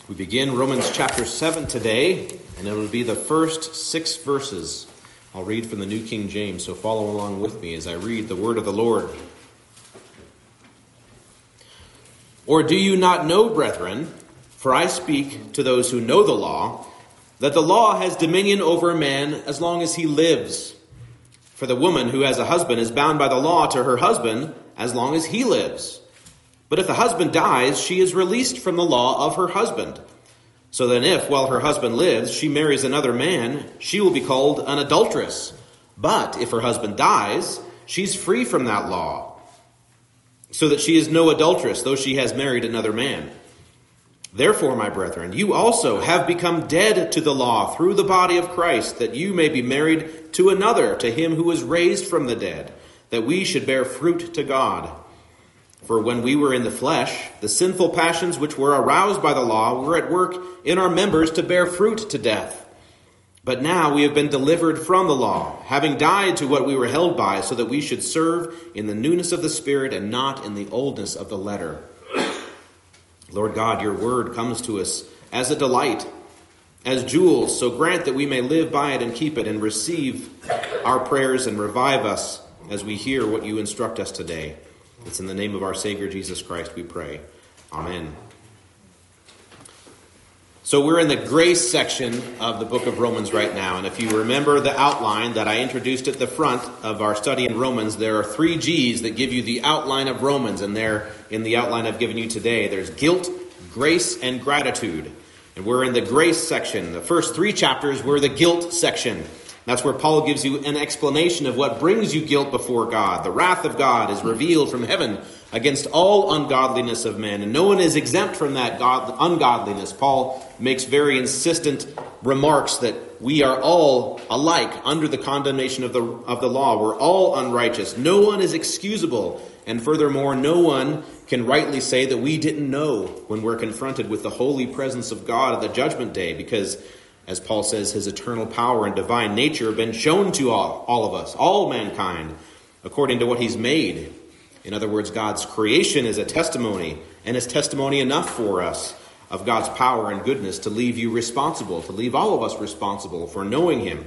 We begin Romans chapter 7 today, and it will be the first 6 verses. I'll read from the New King James, so follow along with me as I read the word of the Lord. Or do you not know, brethren, for I speak to those who know the law, that the law has dominion over a man as long as he lives. For the woman who has a husband is bound by the law to her husband as long as he lives. But if the husband dies, she is released from the law of her husband. So then if, while her husband lives, she marries another man, she will be called an adulteress. But if her husband dies, she's free from that law, so that she is no adulteress, though she has married another man. Therefore, my brethren, you also have become dead to the law through the body of Christ, that you may be married to another, to him who was raised from the dead, that we should bear fruit to God. For when we were in the flesh, the sinful passions which were aroused by the law were at work in our members to bear fruit to death. But now we have been delivered from the law, having died to what we were held by, so that we should serve in the newness of the Spirit and not in the oldness of the letter. Lord God, your word comes to us as a delight, as jewels, so grant that we may live by it and keep it and receive our prayers and revive us as we hear what you instruct us today. It's in the name of our Savior Jesus Christ we pray. Amen. So we're in the grace section of the book of Romans right now. And if you remember the outline that I introduced at the front of our study in Romans, there are 3 G's that give you the outline of Romans. And they're in the outline I've given you today. There's guilt, grace, and gratitude. And we're in the grace section. The first 3 chapters were the guilt section. That's where Paul gives you an explanation of what brings you guilt before God. The wrath of God is revealed from heaven against all ungodliness of men. And no one is exempt from that ungodliness. Paul makes very insistent remarks that we are all alike under the condemnation of the law. We're all unrighteous. No one is excusable. And furthermore, no one can rightly say that we didn't know when we're confronted with the holy presence of God at the judgment day, because as Paul says, his eternal power and divine nature have been shown to all of us, all mankind, according to what he's made. In other words, God's creation is a testimony, and is testimony enough for us of God's power and goodness to leave you responsible, to leave all of us responsible for knowing him.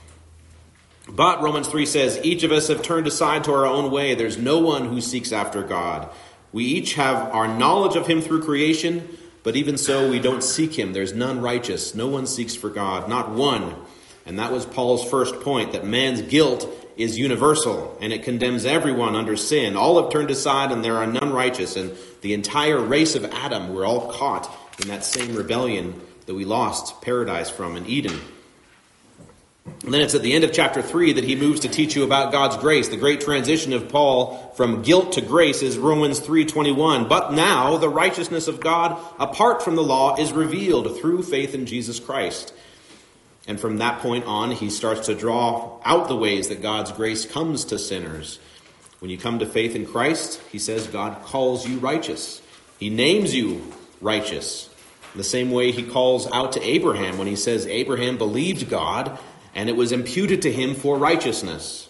But Romans 3 says, each of us have turned aside to our own way. There's no one who seeks after God. We each have our knowledge of him through creation, but even so, we don't seek him. There's none righteous. No one seeks for God, not one. And that was Paul's first point, that man's guilt is universal, and it condemns everyone under sin. All have turned aside, and there are none righteous. And the entire race of Adam, we're all caught in that same rebellion that we lost paradise from in Eden. And then it's at the end of chapter 3 that he moves to teach you about God's grace. The great transition of Paul from guilt to grace is Romans 3:21. But now the righteousness of God apart from the law is revealed through faith in Jesus Christ. And from that point on, he starts to draw out the ways that God's grace comes to sinners. When you come to faith in Christ, he says God calls you righteous. He names you righteous. The same way he calls out to Abraham when he says Abraham believed God, and it was imputed to him for righteousness.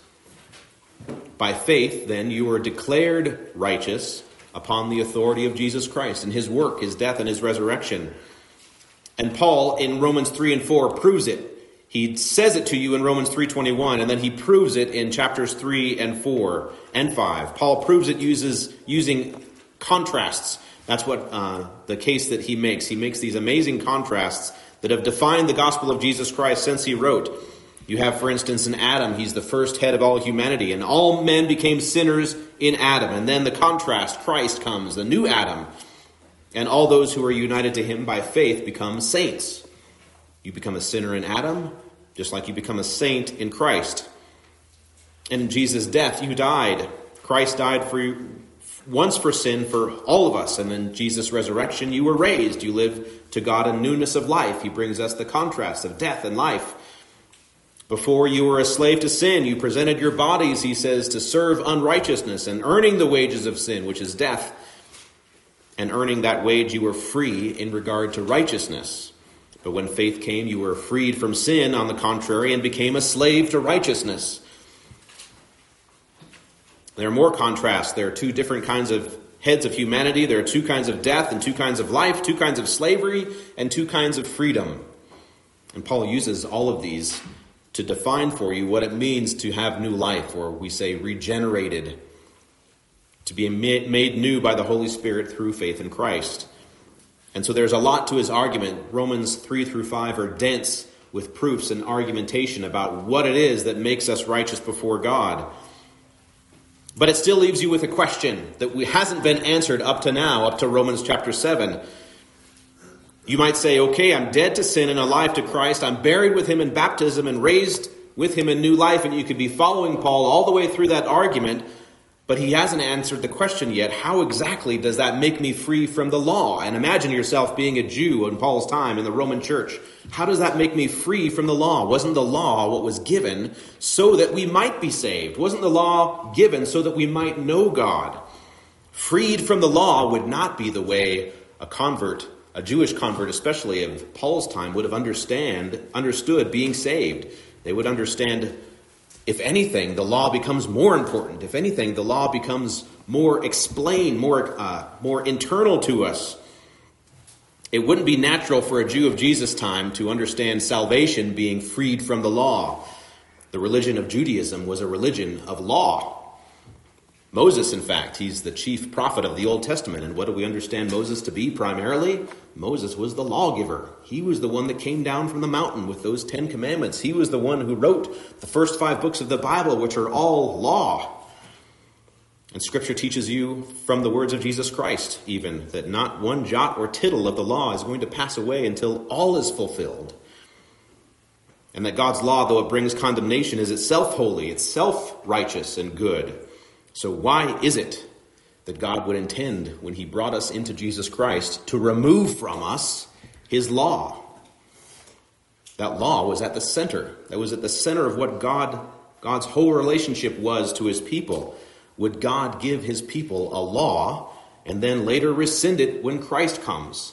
By faith, then, you are declared righteous upon the authority of Jesus Christ and his work, his death, and his resurrection. And Paul, in Romans 3 and 4, proves it. He says it to you in Romans 3:21, and then he proves it in chapters 3 and 4 and 5. Paul proves it using contrasts. That's what the case that he makes. He makes these amazing contrasts that have defined the gospel of Jesus Christ since he wrote. You have, for instance, in Adam, he's the first head of all humanity, and all men became sinners in Adam. And then the contrast, Christ comes, the new Adam, and all those who are united to him by faith become saints. You become a sinner in Adam, just like you become a saint in Christ. And in Jesus' death, you died. Christ died for you once for sin for all of us. And in Jesus' resurrection, you were raised. You live to God in newness of life. He brings us the contrast of death and life. Before you were a slave to sin, you presented your bodies, he says, to serve unrighteousness and earning the wages of sin, which is death. And earning that wage, you were free in regard to righteousness. But when faith came, you were freed from sin, on the contrary, and became a slave to righteousness. There are more contrasts. There are 2 different kinds of heads of humanity. There are two kinds of death and two kinds of life, two kinds of slavery and two kinds of freedom. And Paul uses all of these to define for you what it means to have new life, or we say regenerated, to be made new by the Holy Spirit through faith in Christ. And so there's a lot to his argument. Romans 3 through 5 are dense with proofs and argumentation about what it is that makes us righteous before God. But it still leaves you with a question that hasn't been answered up to now, up to Romans chapter 7. You might say, okay, I'm dead to sin and alive to Christ. I'm buried with him in baptism and raised with him in new life. And you could be following Paul all the way through that argument. But he hasn't answered the question yet. How exactly does that make me free from the law? And imagine yourself being a Jew in Paul's time in the Roman church. How does that make me free from the law? Wasn't the law what was given so that we might be saved? Wasn't the law given so that we might know God? Freed from the law would not be the way a convert, a Jewish convert especially of Paul's time, would have understood being saved. They would understand, if anything, the law becomes more important. If anything, the law becomes more explained, more internal to us. It wouldn't be natural for a Jew of Jesus' time to understand salvation being freed from the law. The religion of Judaism was a religion of law. Moses, in fact, he's the chief prophet of the Old Testament. And what do we understand Moses to be primarily? Moses was the lawgiver. He was the one that came down from the mountain with those 10 commandments. He was the one who wrote the first 5 books of the Bible, which are all law. And Scripture teaches you from the words of Jesus Christ, even, that not one jot or tittle of the law is going to pass away until all is fulfilled. And that God's law, though it brings condemnation, is itself holy, it's self-righteous and good. So why is it that God would intend, when he brought us into Jesus Christ, to remove from us his law? That law was at the center. That was at the center of what God's whole relationship was to his people. Would God give his people a law and then later rescind it when Christ comes?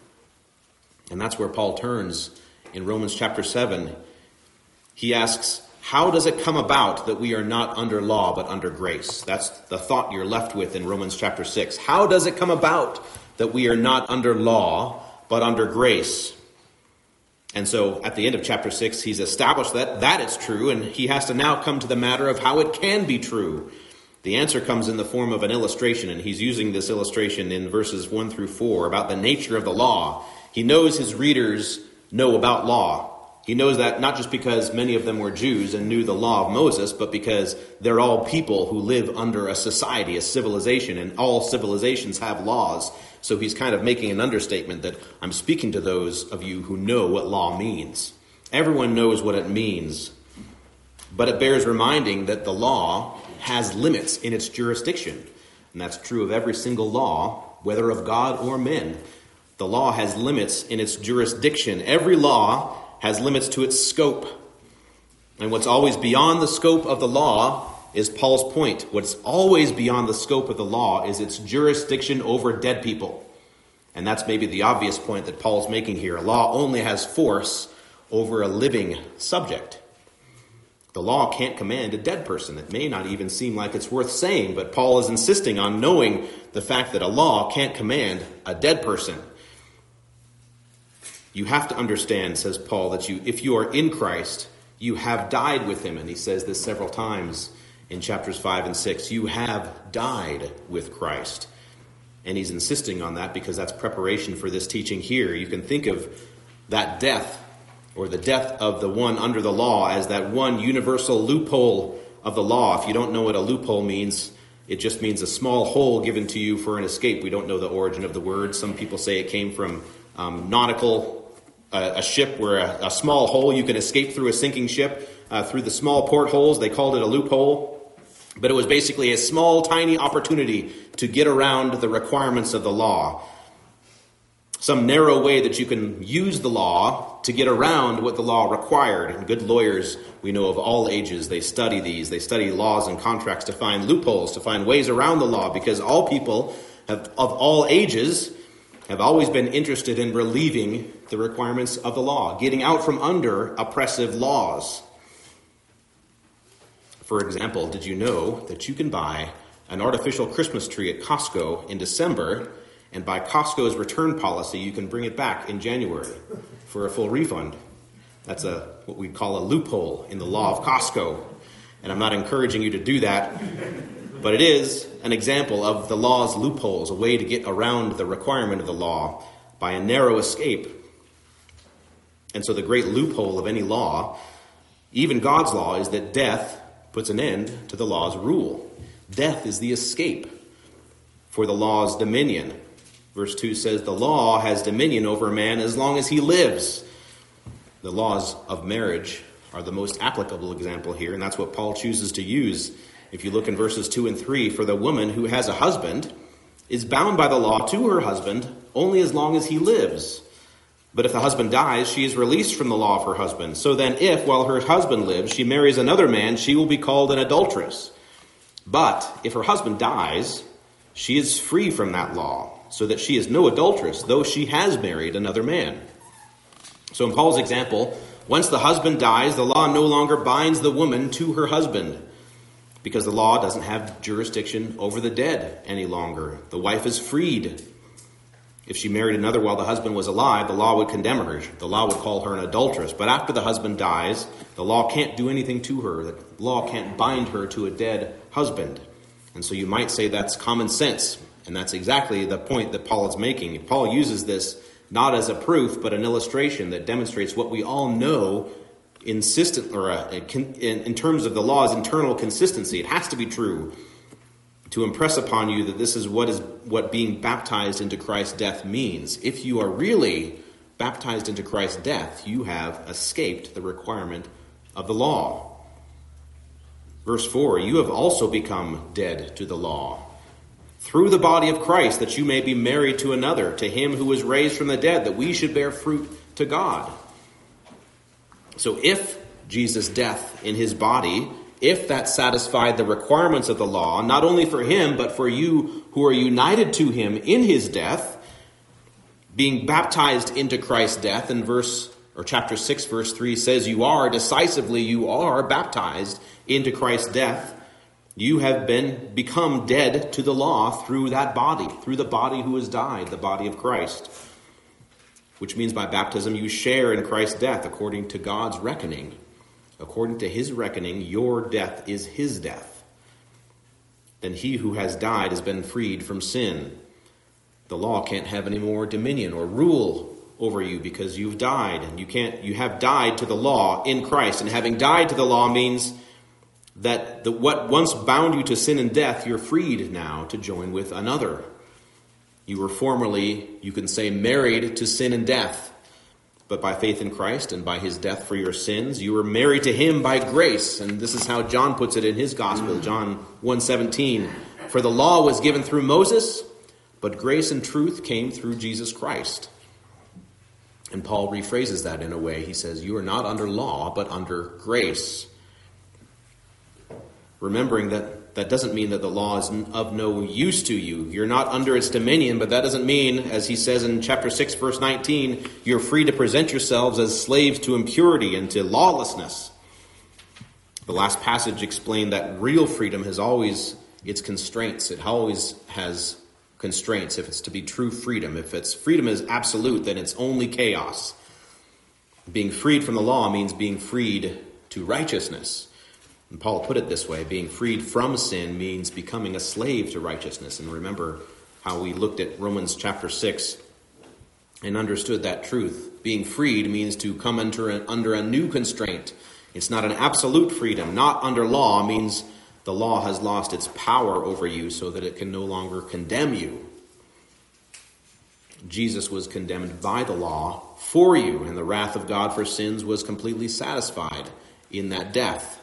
And that's where Paul turns in Romans chapter 7. He asks, how does it come about that we are not under law but under grace? That's the thought you're left with in Romans chapter 6. How does it come about that we are not under law but under grace? And so at the end of chapter 6, he's established that is true, and he has to now come to the matter of how it can be true. The answer comes in the form of an illustration, and he's using this illustration in verses 1 through 4 about the nature of the law. He knows his readers know about law. He knows that not just because many of them were Jews and knew the law of Moses, but because they're all people who live under a society, a civilization, and all civilizations have laws. So he's kind of making an understatement that I'm speaking to those of you who know what law means. Everyone knows what it means, but it bears reminding that the law has limits in its jurisdiction. And that's true of every single law, whether of God or men. The law has limits in its jurisdiction. Every law has limits to its scope. And what's always beyond the scope of the law is Paul's point. What's always beyond the scope of the law is its jurisdiction over dead people. And that's maybe the obvious point that Paul's making here. A law only has force over a living subject. The law can't command a dead person. It may not even seem like it's worth saying, but Paul is insisting on knowing the fact that a law can't command a dead person. You have to understand, says Paul, that if you are in Christ, you have died with him. And he says this several times in chapters 5 and 6. You have died with Christ. And he's insisting on that because that's preparation for this teaching here. You can think of that death, or the death of the one under the law, as that one universal loophole of the law. If you don't know what a loophole means, it just means a small hole given to you for an escape. We don't know the origin of the word. Some people say it came from nautical, a ship where a small hole, you can escape through a sinking ship, through the small portholes. They called it a loophole. But it was basically a small, tiny opportunity to get around the requirements of the law. Some narrow way that you can use the law to get around what the law required. And good lawyers, we know of all ages, they study these. They study laws and contracts to find loopholes, to find ways around the law, because all people of all ages have always been interested in relieving the requirements of the law, getting out from under oppressive laws. For example, did you know that you can buy an artificial Christmas tree at Costco in December, and by Costco's return policy, you can bring it back in January for a full refund. That's what we call a loophole in the law of Costco. And I'm not encouraging you to do that, but it is an example of the law's loopholes, a way to get around the requirement of the law by a narrow escape. And so the great loophole of any law, even God's law, is that death puts an end to the law's rule. Death is the escape for the law's dominion. Verse 2 says, the law has dominion over a man as long as he lives. The laws of marriage are the most applicable example here, and that's what Paul chooses to use. If you look in verses 2 and 3, for the woman who has a husband is bound by the law to her husband only as long as he lives. But if the husband dies, she is released from the law of her husband. So then if, while her husband lives, she marries another man, she will be called an adulteress. But if her husband dies, she is free from that law, so that she is no adulteress, though she has married another man. So in Paul's example, once the husband dies, the law no longer binds the woman to her husband, because the law doesn't have jurisdiction over the dead any longer. The wife is freed. If she married another while the husband was alive, the law would condemn her. The law would call her an adulteress. But after the husband dies, the law can't do anything to her. The law can't bind her to a dead husband. And so you might say that's common sense. And that's exactly the point that Paul is making. Paul uses this not as a proof, but an illustration that demonstrates what we all know in terms of the law's internal consistency. It has to be true to impress upon you that this is what being baptized into Christ's death means. If you are really baptized into Christ's death, you have escaped the requirement of the law. Verse 4, you have also become dead to the law through the body of Christ, that you may be married to another, to him who was raised from the dead, that we should bear fruit to God. So if Jesus' death in his body, if that satisfied the requirements of the law, not only for him, but for you who are united to him in his death, being baptized into Christ's death, in chapter 6, verse 3 says you are baptized into Christ's death. You have become dead to the law through that body, through the body who has died, the body of Christ. Which means by baptism you share in Christ's death according to God's reckoning. According to his reckoning, your death is his death. Then he who has died has been freed from sin. The law can't have any more dominion or rule over you because you've died. And you have died to the law in Christ. And having died to the law means that what once bound you to sin and death, you're freed now to join with another. You were formerly, you can say, married to sin and death. But by faith in Christ and by his death for your sins, you were married to him by grace. And this is how John puts it in his gospel, John 1:17. For the law was given through Moses, but grace and truth came through Jesus Christ. And Paul rephrases that in a way. He says, you are not under law, but under grace. Remembering that doesn't mean that the law is of no use to you. You're not under its dominion, but that doesn't mean, as he says in chapter 6, verse 19, you're free to present yourselves as slaves to impurity and to lawlessness. The last passage explained that real freedom has always its constraints. It always has constraints if it's to be true freedom. If freedom is absolute, then it's only chaos. Being freed from the law means being freed to righteousness. And Paul put it this way, being freed from sin means becoming a slave to righteousness. And remember how we looked at Romans chapter 6 and understood that truth. Being freed means to come under a new constraint. It's not an absolute freedom. Not under law means the law has lost its power over you so that it can no longer condemn you. Jesus was condemned by the law for you, and the wrath of God for sins was completely satisfied in that death.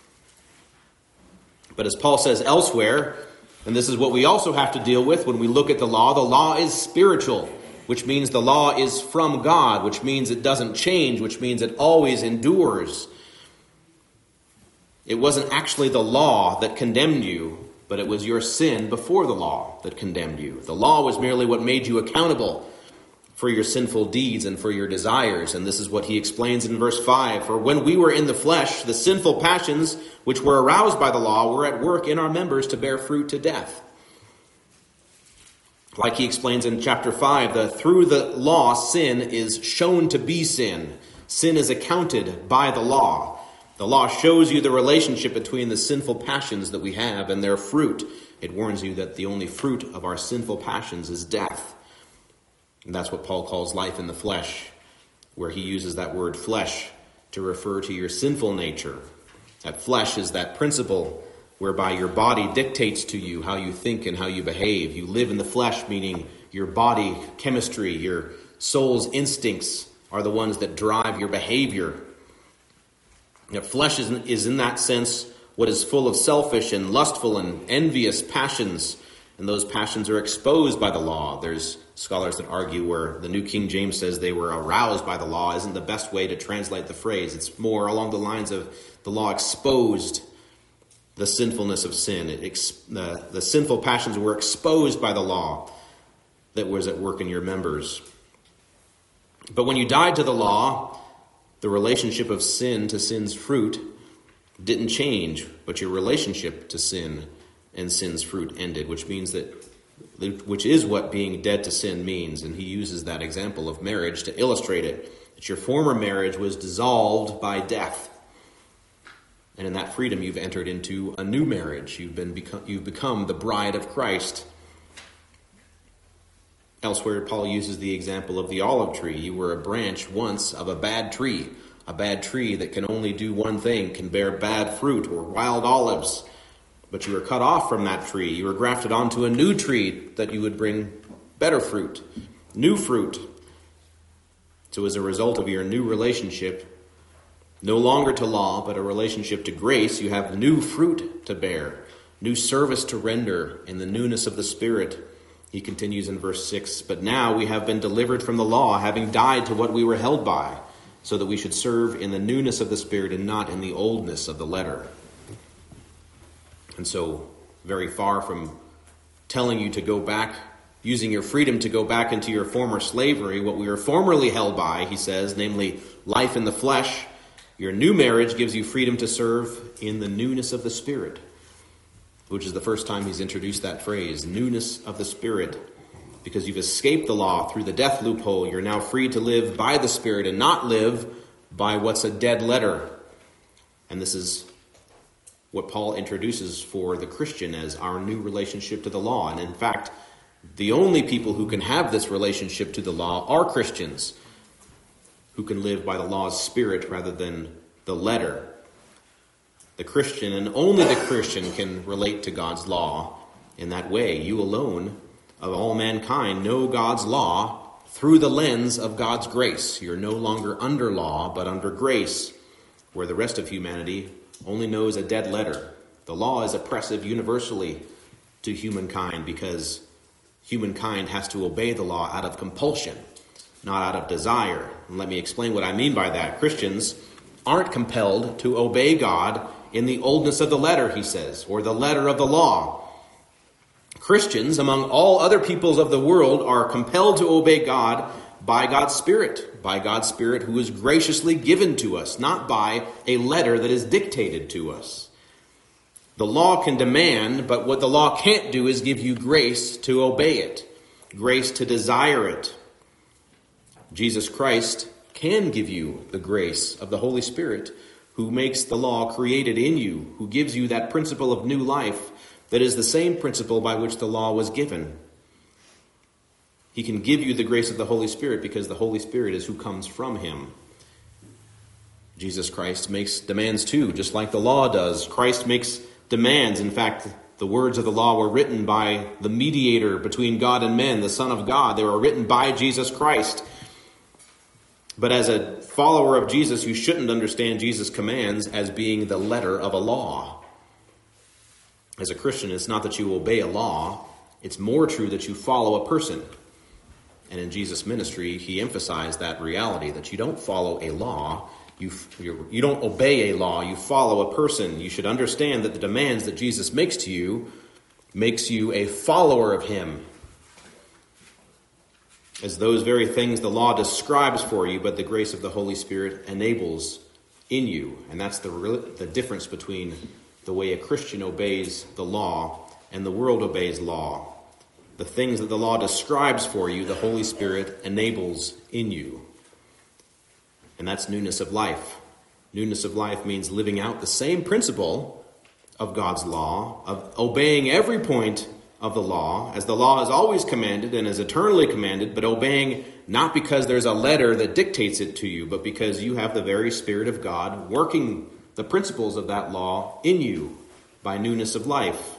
But as Paul says elsewhere, and this is what we also have to deal with when we look at the law is spiritual, which means the law is from God, which means it doesn't change, which means it always endures. It wasn't actually the law that condemned you, but it was your sin before the law that condemned you. The law was merely what made you accountable for your sinful deeds and for your desires. And this is what he explains in verse 5. For when we were in the flesh, the sinful passions which were aroused by the law were at work in our members to bear fruit to death. Like he explains in chapter 5, through the law, sin is shown to be sin. Sin is accounted by the law. The law shows you the relationship between the sinful passions that we have and their fruit. It warns you that the only fruit of our sinful passions is death. And that's what Paul calls life in the flesh, where he uses that word flesh to refer to your sinful nature. That flesh is that principle whereby your body dictates to you how you think and how you behave. You live in the flesh, meaning your body chemistry, your soul's instincts are the ones that drive your behavior. Flesh is in that sense what is full of selfish and lustful and envious passions, and those passions are exposed by the law. There's scholars that argue where the New King James says they were aroused by the law isn't the best way to translate the phrase. It's more along the lines of the law exposed the sinfulness of sin. The sinful passions were exposed by the law that was at work in your members. But when you died to the law, the relationship of sin to sin's fruit didn't change, but your relationship to sin and sin's fruit ended, which is what being dead to sin means. And he uses that example of marriage to illustrate it, that your former marriage was dissolved by death. And in that freedom, you've entered into a new marriage. You've become the bride of Christ. Elsewhere, Paul uses the example of the olive tree. You were a branch once of a bad tree that can only do one thing, can bear bad fruit or wild olives. But you were cut off from that tree. You were grafted onto a new tree that you would bring better fruit, new fruit. So as a result of your new relationship, no longer to law, but a relationship to grace, you have new fruit to bear, new service to render in the newness of the Spirit. He continues in verse 6, but now we have been delivered from the law, having died to what we were held by, so that we should serve in the newness of the Spirit and not in the oldness of the letter. And so, very far from telling you to go back, using your freedom to go back into your former slavery, what we were formerly held by, he says, namely life in the flesh, your new marriage gives you freedom to serve in the newness of the Spirit, which is the first time he's introduced that phrase, newness of the Spirit. Because you've escaped the law through the death loophole, you're now free to live by the Spirit and not live by what's a dead letter. And this is what Paul introduces for the Christian as our new relationship to the law. And in fact, the only people who can have this relationship to the law are Christians who can live by the law's spirit rather than the letter. The Christian, and only the Christian, can relate to God's law in that way. You alone, of all mankind, know God's law through the lens of God's grace. You're no longer under law, but under grace, where the rest of humanity only knows a dead letter. The law is oppressive universally to humankind because humankind has to obey the law out of compulsion, not out of desire. And let me explain what I mean by that. Christians aren't compelled to obey God in the oldness of the letter, he says, or the letter of the law. Christians, among all other peoples of the world, are compelled to obey God by God's Spirit who is graciously given to us, not by a letter that is dictated to us. The law can demand, but what the law can't do is give you grace to obey it, grace to desire it. Jesus Christ can give you the grace of the Holy Spirit, who makes the law created in you, who gives you that principle of new life that is the same principle by which the law was given. He can give you the grace of the Holy Spirit because the Holy Spirit is who comes from him. Jesus Christ makes demands too, just like the law does. Christ makes demands. In fact, the words of the law were written by the mediator between God and men, the Son of God. They were written by Jesus Christ. But as a follower of Jesus, you shouldn't understand Jesus' commands as being the letter of a law. As a Christian, it's not that you obey a law. It's more true that you follow a person. And in Jesus' ministry, he emphasized that reality, that you don't follow a law. You don't obey a law. You follow a person. You should understand that the demands that Jesus makes to you makes you a follower of him. as those very things the law describes for you, but the grace of the Holy Spirit enables in you. And that's the difference between the way a Christian obeys the law and the world obeys law. The things that the law describes for you, the Holy Spirit enables in you. And that's newness of life. Newness of life means living out the same principle of God's law, of obeying every point of the law, as the law is always commanded and is eternally commanded, but obeying not because there's a letter that dictates it to you, but because you have the very Spirit of God working the principles of that law in you by newness of life.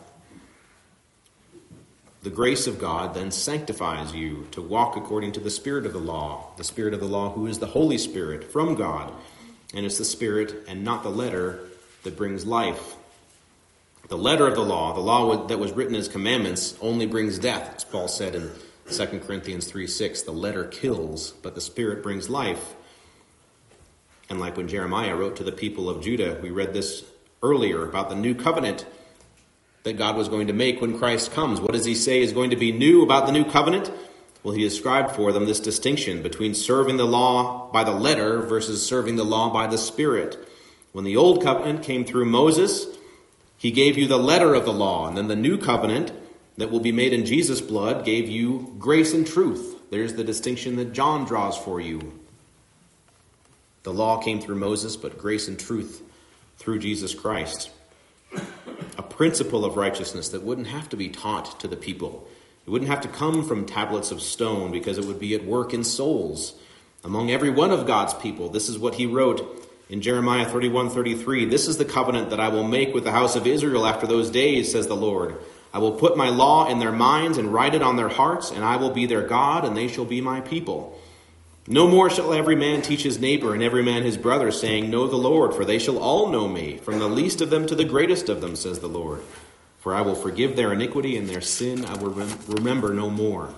The grace of God then sanctifies you to walk according to the Spirit of the law who is the Holy Spirit from God. And it's the Spirit and not the letter that brings life. The letter of the law that was written as commandments, only brings death, as Paul said in 2 Corinthians 3:6. The letter kills, but the Spirit brings life. And like when Jeremiah wrote to the people of Judah, we read this earlier about the new covenant that God was going to make when Christ comes. What does he say is going to be new about the new covenant? Well, he described for them this distinction between serving the law by the letter versus serving the law by the Spirit. When the old covenant came through Moses, he gave you the letter of the law, and then the new covenant that will be made in Jesus' blood gave you grace and truth. There's the distinction that John draws for you. The law came through Moses, but grace and truth through Jesus Christ. A principle of righteousness that wouldn't have to be taught to the people. It wouldn't have to come from tablets of stone, because it would be at work in souls among every one of God's people. This is what he wrote in Jeremiah 31:33, "This is the covenant that I will make with the house of Israel after those days, says the Lord. I will put my law in their minds and write it on their hearts, and I will be their God, and they shall be my people. No more shall every man teach his neighbor and every man his brother, saying, Know the Lord, for they shall all know me, from the least of them to the greatest of them, says the Lord. For I will forgive their iniquity, and their sin I will remember no more."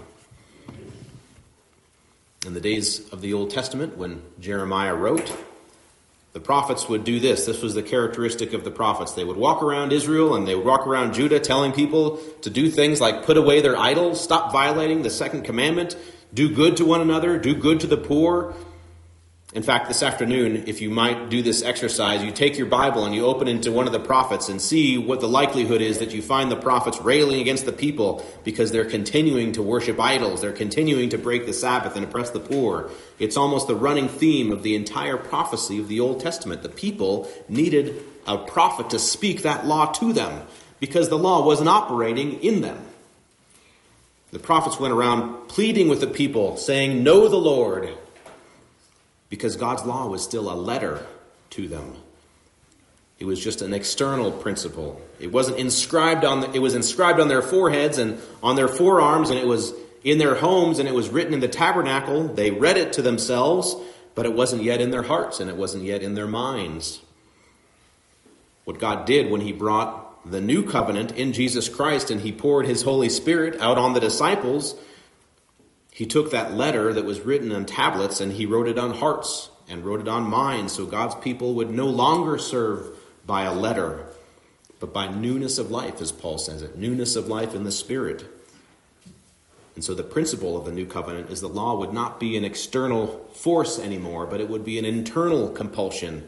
In the days of the Old Testament, when Jeremiah wrote, the prophets would do this. This was the characteristic of the prophets. They would walk around Israel and they would walk around Judah telling people to do things like put away their idols, stop violating the second commandment, do good to one another, do good to the poor. In fact, this afternoon, if you might do this exercise, you take your Bible and you open into one of the prophets and see what the likelihood is that you find the prophets railing against the people because they're continuing to worship idols. They're continuing to break the Sabbath and oppress the poor. It's almost the running theme of the entire prophecy of the Old Testament. The people needed a prophet to speak that law to them because the law wasn't operating in them. The prophets went around pleading with the people, saying, Know the Lord, because God's law was still a letter to them. It was just an external principle. It wasn't inscribed it was inscribed on their foreheads and on their forearms, and it was in their homes, and it was written in the tabernacle. They read it to themselves, but it wasn't yet in their hearts, and it wasn't yet in their minds. What God did when he brought the new covenant in Jesus Christ and he poured his Holy Spirit out on the disciples, he took that letter that was written on tablets and he wrote it on hearts and wrote it on minds, so God's people would no longer serve by a letter, but by newness of life, as Paul says it, newness of life in the Spirit. And so the principle of the new covenant is the law would not be an external force anymore, but it would be an internal compulsion.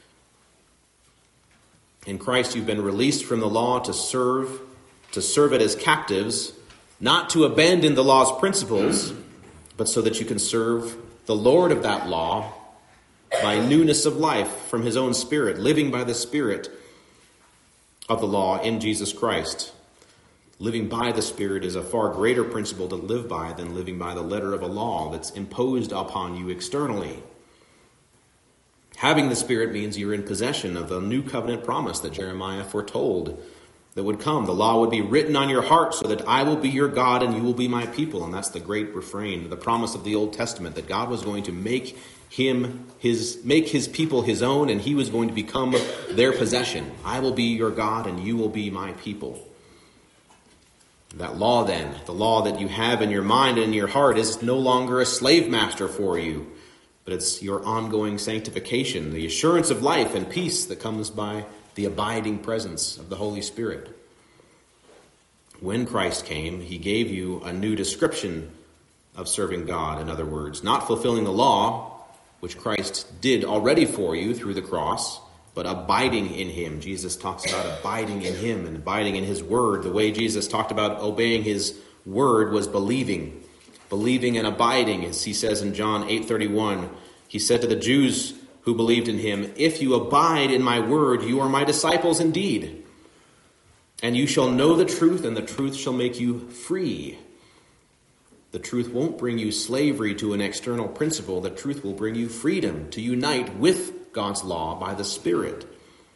In Christ, you've been released from the law to serve it as captives, not to abandon the law's principles, but so that you can serve the Lord of that law by newness of life from his own Spirit, living by the Spirit of the law in Jesus Christ. Living by the Spirit is a far greater principle to live by than living by the letter of a law that's imposed upon you externally. Having the Spirit means you're in possession of the new covenant promise that Jeremiah foretold that would come. The law would be written on your heart so that I will be your God and you will be my people. And that's the great refrain, the promise of the Old Testament, that God was going to make his people his own, and he was going to become their possession. I will be your God and you will be my people. That law then, the law that you have in your mind and in your heart, is no longer a slave master for you, but it's your ongoing sanctification, the assurance of life and peace that comes by the abiding presence of the Holy Spirit. When Christ came, he gave you a new description of serving God, in other words. Not fulfilling the law, which Christ did already for you through the cross, but abiding in him. Jesus talks about abiding in him and abiding in his word. The way Jesus talked about obeying his word was believing. Believing and abiding, as he says in John 8:31. He said to the Jews who believed in him, "If you abide in my word, you are my disciples indeed. And you shall know the truth, and the truth shall make you free." The truth won't bring you slavery to an external principle. The truth will bring you freedom to unite with God's law by the Spirit.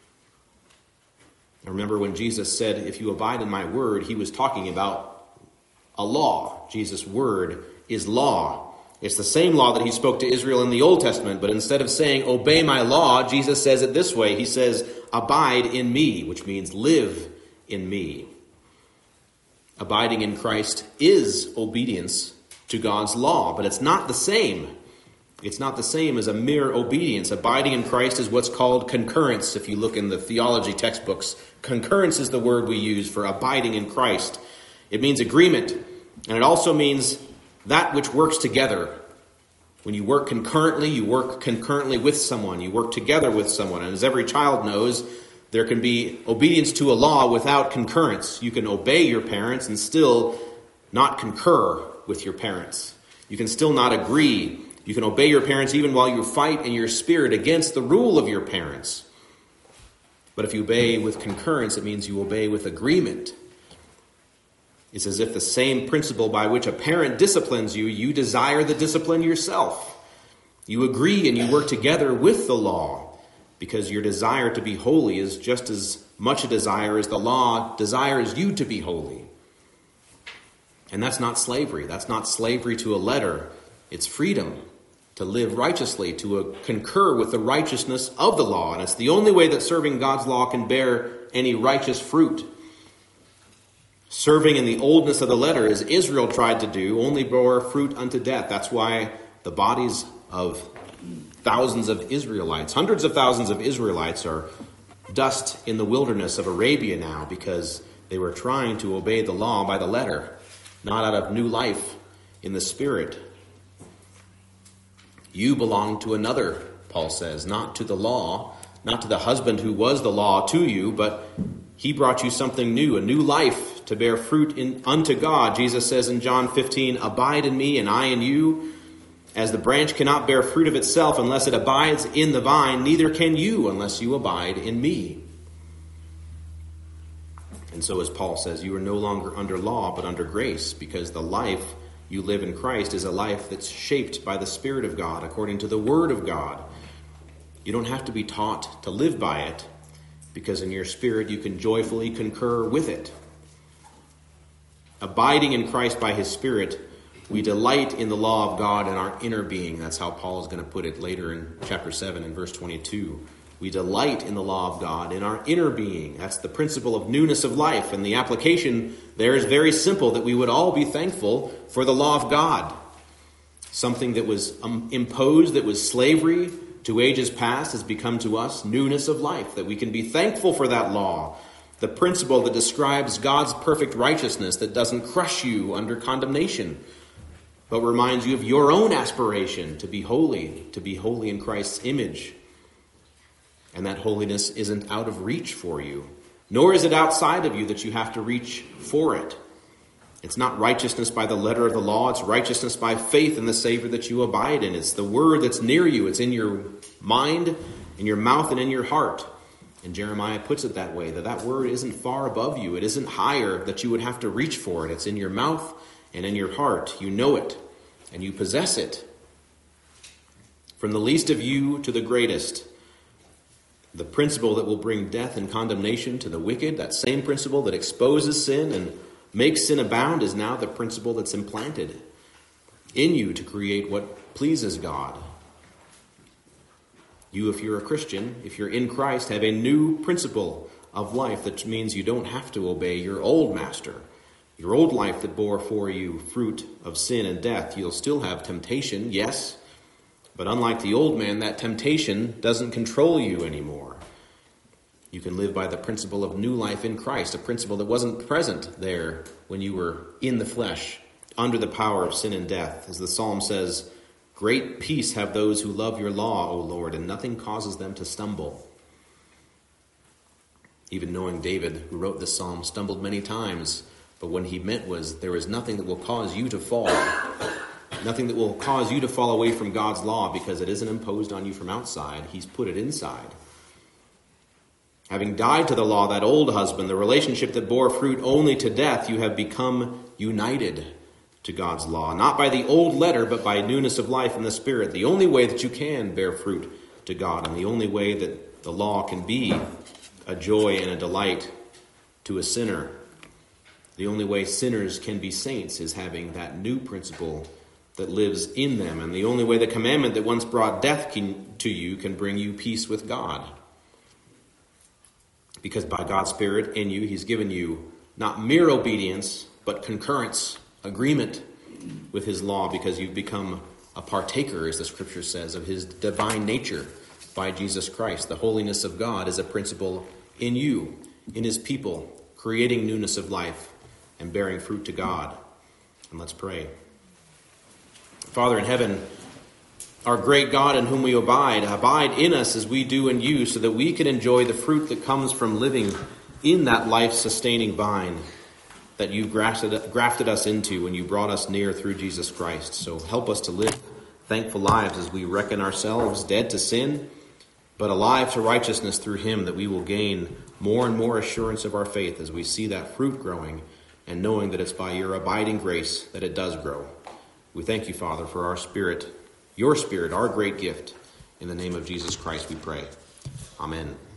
I remember when Jesus said, "If you abide in my word," he was talking about a law. Jesus' word is law. It's the same law that he spoke to Israel in the Old Testament, but instead of saying, "Obey my law," Jesus says it this way. He says, "Abide in me," which means live in me. Abiding in Christ is obedience to God's law, but it's not the same. It's not the same as a mere obedience. Abiding in Christ is what's called concurrence. If you look in the theology textbooks, concurrence is the word we use for abiding in Christ. It means agreement, and it also means that which works together. When you work concurrently, you work concurrently with someone. You work together with someone. And as every child knows, there can be obedience to a law without concurrence. You can obey your parents and still not concur with your parents. You can still not agree. You can obey your parents even while you fight in your spirit against the rule of your parents. But if you obey with concurrence, it means you obey with agreement. It's as if the same principle by which a parent disciplines you, you desire the discipline yourself. You agree and you work together with the law because your desire to be holy is just as much a desire as the law desires you to be holy. And that's not slavery. That's not slavery to a letter. It's freedom to live righteously, to concur with the righteousness of the law. And it's the only way that serving God's law can bear any righteous fruit. Serving in the oldness of the letter, as Israel tried to do, only bore fruit unto death. That's why the bodies of thousands of Israelites, hundreds of thousands of Israelites, are dust in the wilderness of Arabia now because they were trying to obey the law by the letter, not out of new life in the Spirit. You belong to another, Paul says, not to the law, not to the husband who was the law to you, but he brought you something new, a new life to bear fruit unto God. Jesus says in John 15, "Abide in me and I in you. As the branch cannot bear fruit of itself unless it abides in the vine, neither can you unless you abide in me." And so as Paul says, you are no longer under law but under grace, because the life you live in Christ is a life that's shaped by the Spirit of God according to the Word of God. You don't have to be taught to live by it, because in your spirit you can joyfully concur with it. Abiding in Christ by his Spirit, we delight in the law of God in our inner being. That's how Paul is going to put it later in chapter 7 and verse 22. We delight in the law of God in our inner being. That's the principle of newness of life. And the application there is very simple, that we would all be thankful for the law of God. Something that was imposed, that was slavery to ages past, has become to us newness of life, that we can be thankful for that law. The principle that describes God's perfect righteousness that doesn't crush you under condemnation, but reminds you of your own aspiration to be holy in Christ's image. And that holiness isn't out of reach for you, nor is it outside of you that you have to reach for it. It's not righteousness by the letter of the law. It's righteousness by faith in the Savior that you abide in. It's the word that's near you. It's in your mind, in your mouth, and in your heart. And Jeremiah puts it that way, that word isn't far above you. It isn't higher that you would have to reach for it. It's in your mouth and in your heart. You know it and you possess it. From the least of you to the greatest, the principle that will bring death and condemnation to the wicked, that same principle that exposes sin and makes sin abound, is now the principle that's implanted in you to create what pleases God. You, if you're a Christian, if you're in Christ, have a new principle of life that means you don't have to obey your old master, your old life that bore for you fruit of sin and death. You'll still have temptation, yes, but unlike the old man, that temptation doesn't control you anymore. You can live by the principle of new life in Christ, a principle that wasn't present there when you were in the flesh, under the power of sin and death. As the psalm says, great peace have those who love your law, O Lord, and nothing causes them to stumble. Even knowing David, who wrote this psalm, stumbled many times, but what he meant was there is nothing that will cause you to fall. Nothing that will cause you to fall away from God's law because it isn't imposed on you from outside. He's put it inside. Having died to the law, that old husband, the relationship that bore fruit only to death, you have become united to God's law. Not by the old letter, but by newness of life in the Spirit. The only way that you can bear fruit to God, and the only way that the law can be a joy and a delight to a sinner. The only way sinners can be saints is having that new principle that lives in them. And the only way the commandment that once brought death to you can bring you peace with God. Because by God's Spirit in you, he's given you not mere obedience, but concurrence, agreement with his law, because you've become a partaker, as the scripture says, of his divine nature by Jesus Christ. The holiness of God is a principle in you, in his people, creating newness of life and bearing fruit to God. And let's pray. Father in heaven, our great God in whom we abide in us as we do in you, so that we can enjoy the fruit that comes from living in that life-sustaining vine that you grafted us into when you brought us near through Jesus Christ. So help us to live thankful lives as we reckon ourselves dead to sin, but alive to righteousness through him, that we will gain more and more assurance of our faith as we see that fruit growing and knowing that it's by your abiding grace that it does grow. We thank you, Father, for our Spirit, your Spirit, our great gift. In the name of Jesus Christ we pray. Amen.